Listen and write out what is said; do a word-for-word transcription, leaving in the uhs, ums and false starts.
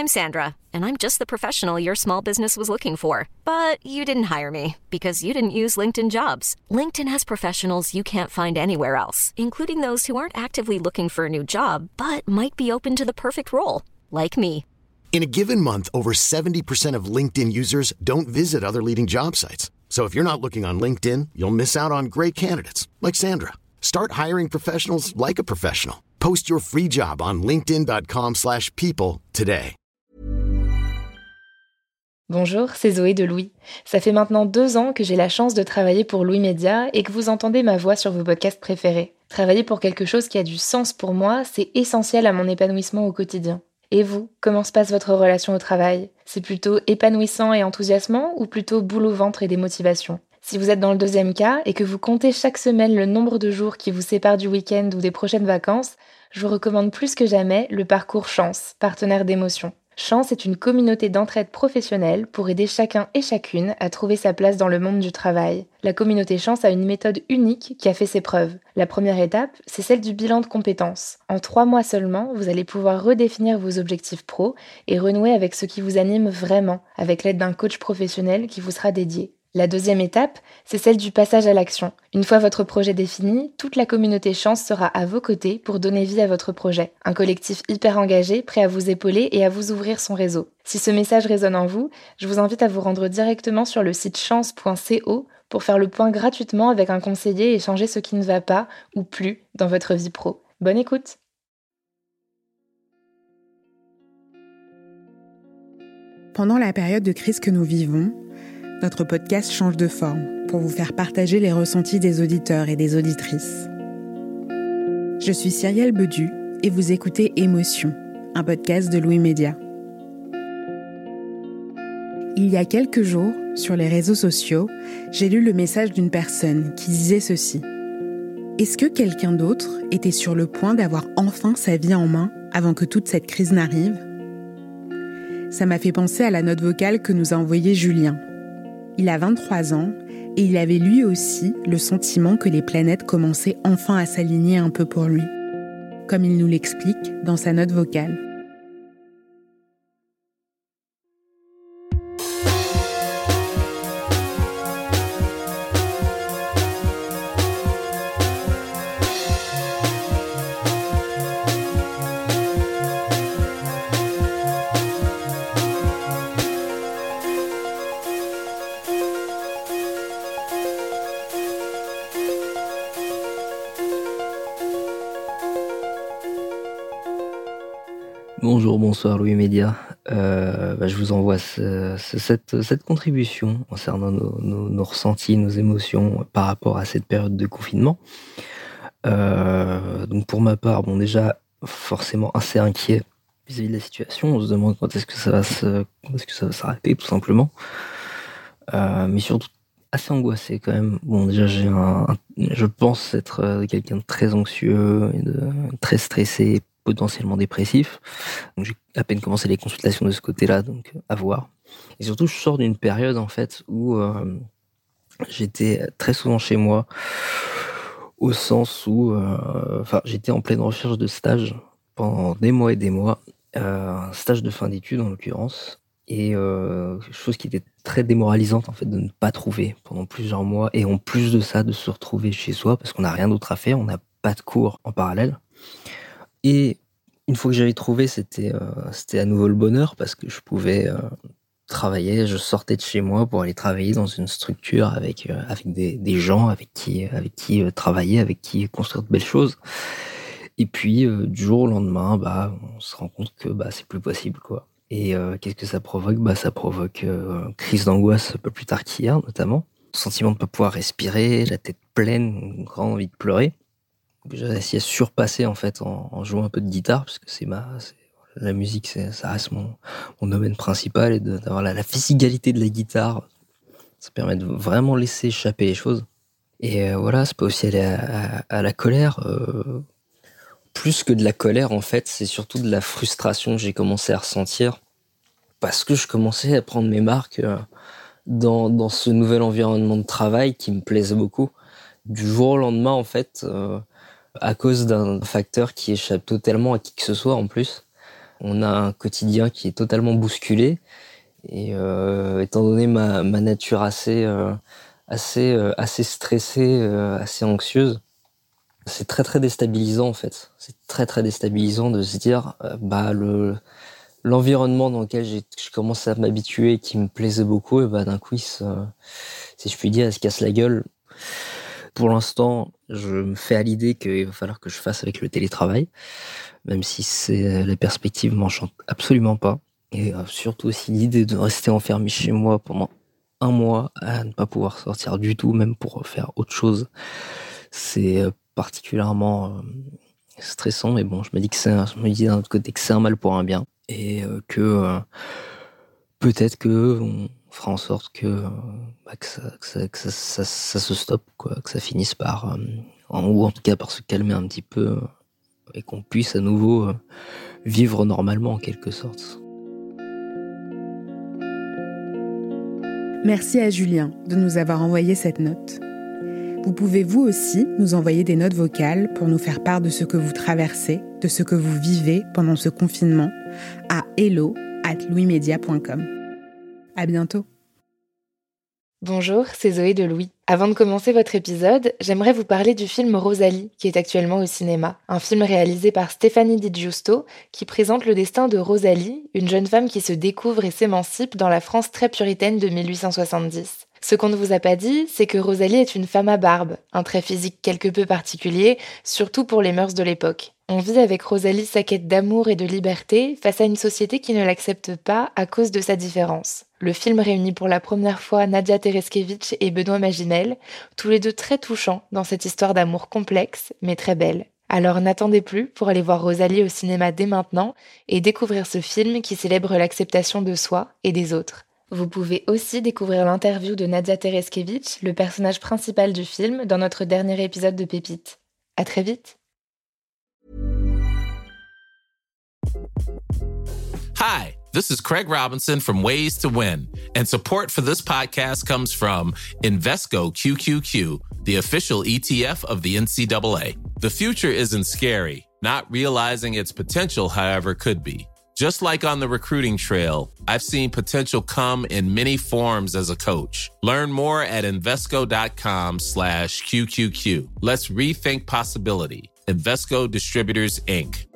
I'm Sandra, and I'm just the professional your small business was looking for. But you didn't hire me because you didn't use LinkedIn Jobs. LinkedIn has professionals you can't find anywhere else, including those who aren't actively looking for a new job, but might be open to the perfect role, like me. In a given month, over seventy percent of LinkedIn users don't visit other leading job sites. So if you're not looking on LinkedIn, you'll miss out on great candidates like Sandra. Start hiring professionals like a professional. Post your free job on linkedin.com slash people today. Bonjour, c'est Zoé de Louis. Ça fait maintenant deux ans que j'ai la chance de travailler pour Louis Média et que vous entendez ma voix sur vos podcasts préférés. Travailler pour quelque chose qui a du sens pour moi, c'est essentiel à mon épanouissement au quotidien. Et vous, comment se passe votre relation au travail ? C'est plutôt épanouissant et enthousiasmant ou plutôt boule au ventre et démotivation ? Si vous êtes dans le deuxième cas et que vous comptez chaque semaine le nombre de jours qui vous séparent du week-end ou des prochaines vacances, je vous recommande plus que jamais le parcours Chance, partenaire d'émotion. Chance est une communauté d'entraide professionnelle pour aider chacun et chacune à trouver sa place dans le monde du travail. La communauté Chance a une méthode unique qui a fait ses preuves. La première étape, c'est celle du bilan de compétences. En trois mois seulement, vous allez pouvoir redéfinir vos objectifs pro et renouer avec ce qui vous anime vraiment, avec l'aide d'un coach professionnel qui vous sera dédié. La deuxième étape, c'est celle du passage à l'action. Une fois votre projet défini, toute la communauté Chance sera à vos côtés pour donner vie à votre projet. Un collectif hyper engagé, prêt à vous épauler et à vous ouvrir son réseau. Si ce message résonne en vous, je vous invite à vous rendre directement sur le site chance point co pour faire le point gratuitement avec un conseiller et changer ce qui ne va pas ou plus dans votre vie pro. Bonne écoute! Pendant la période de crise que nous vivons, notre podcast change de forme pour vous faire partager les ressentis des auditeurs et des auditrices. Je suis Cyrielle Bedu et vous écoutez Émotion, un podcast de Louis Média. Il y a quelques jours, sur les réseaux sociaux, j'ai lu le message d'une personne qui disait ceci. Est-ce que quelqu'un d'autre était sur le point d'avoir enfin sa vie en main avant que toute cette crise n'arrive ? Ça m'a fait penser à la note vocale que nous a envoyée Julien. Il a vingt-trois ans et il avait lui aussi le sentiment que les planètes commençaient enfin à s'aligner un peu pour lui, comme il nous l'explique dans sa note vocale. Bonjour, bonsoir Louis Média. Euh, bah, je vous envoie ce, ce, cette, cette contribution concernant nos, nos, nos ressentis, nos émotions par rapport à cette période de confinement. Euh, donc pour ma part, bon déjà forcément assez inquiet vis-à-vis de la situation. On se demande quand est-ce que ça va se, quand est-ce que ça va s'arrêter tout simplement. Euh, mais surtout assez angoissé quand même. Bon déjà j'ai un, un je pense être quelqu'un de très anxieux et de très stressé, potentiellement dépressif. Donc j'ai à peine commencé les consultations de ce côté-là, donc à voir. Et surtout, je sors d'une période en fait où euh, j'étais très souvent chez moi, au sens où, euh, enfin, j'étais en pleine recherche de stage pendant des mois et des mois, euh, un stage de fin d'études en l'occurrence, et euh, chose qui était très démoralisante en fait de ne pas trouver pendant plusieurs mois, et en plus de ça, de se retrouver chez soi parce qu'on n'a rien d'autre à faire, on n'a pas de cours en parallèle. Et une fois que j'avais trouvé, c'était, euh, c'était à nouveau le bonheur parce que je pouvais euh, travailler, je sortais de chez moi pour aller travailler dans une structure avec, euh, avec des, des gens avec qui, avec qui euh, travailler, avec qui construire de belles choses. Et puis, euh, du jour au lendemain, bah, on se rend compte que bah, c'est plus possible, quoi. Et euh, qu'est-ce que ça provoque ? Bah, ça provoque euh, une crise d'angoisse un peu plus tard qu'hier, notamment. Le sentiment de ne pas pouvoir respirer, la tête pleine, une grande envie de pleurer. J'ai essayé de surpasser en fait en, en jouant un peu de guitare parce que c'est ma c'est, la musique c'est, ça reste mon, mon domaine principal, et de, d'avoir la, la physicalité de la guitare, ça permet de vraiment laisser échapper les choses. Et euh, voilà, c'est pas aussi aller à, à, à la colère. Euh, plus que de la colère en fait, c'est surtout de la frustration que j'ai commencé à ressentir parce que je commençais à prendre mes marques euh, dans, dans ce nouvel environnement de travail qui me plaisait beaucoup. Du jour au lendemain en fait. Euh, à cause d'un facteur qui échappe totalement à qui que ce soit en plus, On a un quotidien qui est totalement bousculé. Et euh, étant donné ma, ma nature assez, euh, assez, euh, assez stressée, euh, assez anxieuse, c'est très très déstabilisant en fait. C'est très très déstabilisant de se dire euh, bah le l'environnement dans lequel j'ai, je commence à m'habituer, qui me plaisait beaucoup, et bah d'un coup, il se, si je puis dire, il se casse la gueule. Pour l'instant, je me fais à l'idée qu'il va falloir que je fasse avec le télétravail, même si c'est la perspective m'enchante absolument pas. Et euh, surtout aussi l'idée de rester enfermé chez moi pendant un mois, à ne pas pouvoir sortir du tout, même pour faire autre chose, c'est particulièrement euh, stressant. Mais bon, je me dis que c'est, un, je me dis d'un autre côté que c'est un mal pour un bien, et euh, que euh, peut-être que on fera en sorte que, euh, bah, que, ça, que, ça, que ça, ça, ça se stoppe, quoi, que ça finisse par, euh, en, ou en tout cas par se calmer un petit peu, euh, et qu'on puisse à nouveau euh, vivre normalement en quelque sorte. Merci à Julien de nous avoir envoyé cette note. Vous pouvez vous aussi nous envoyer des notes vocales pour nous faire part de ce que vous traversez, de ce que vous vivez pendant ce confinement à hello arobase louis media point com. À bientôt. Bonjour, c'est Zoé de Louis. Avant de commencer votre épisode, j'aimerais vous parler du film Rosalie, qui est actuellement au cinéma. Un film réalisé par Stéphanie Di Giusto, qui présente le destin de Rosalie, une jeune femme qui se découvre et s'émancipe dans la France très puritaine de mille huit cent soixante-dix. Ce qu'on ne vous a pas dit, c'est que Rosalie est une femme à barbe, un trait physique quelque peu particulier, surtout pour les mœurs de l'époque. On vit avec Rosalie sa quête d'amour et de liberté face à une société qui ne l'accepte pas à cause de sa différence. Le film réunit pour la première fois Nadia Tereskevich et Benoît Magimel, tous les deux très touchants dans cette histoire d'amour complexe, mais très belle. Alors n'attendez plus pour aller voir Rosalie au cinéma dès maintenant et découvrir ce film qui célèbre l'acceptation de soi et des autres. Vous pouvez aussi découvrir l'interview de Nadia Tereskevich, le personnage principal du film, dans notre dernier épisode de Pépites. À très vite. Hi, this is Craig Robinson from Ways to Win, and support for this podcast comes from Invesco Q Q Q, the official E T F of the N C double A. The future isn't scary. Not realizing its potential, however, could be. Just like on the recruiting trail, I've seen potential come in many forms as a coach. Learn more at Invesco.com slash QQQ. Let's rethink possibility. Invesco Distributors, Incorporated.